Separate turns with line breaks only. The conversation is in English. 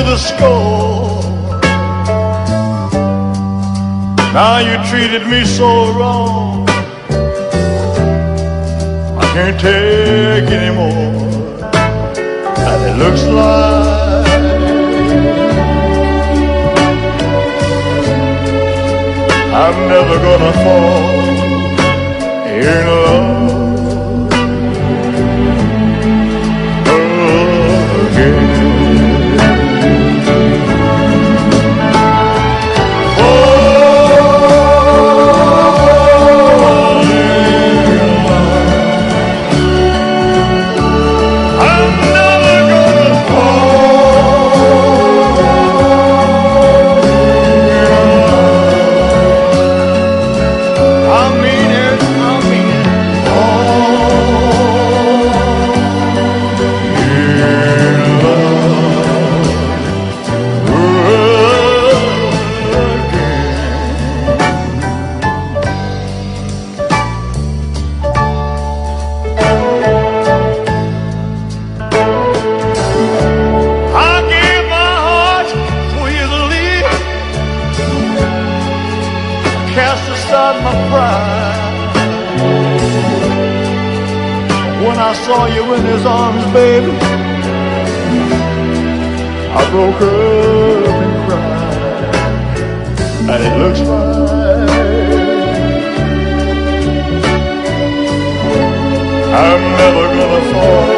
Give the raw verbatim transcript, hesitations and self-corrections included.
the score. Now you treated me so wrong, I can't take anymore. And it looks like I'm never gonna fall in love again. Cast aside my pride when I saw you in his arms, baby. I broke up and cried, and it looks like I'm never gonna fall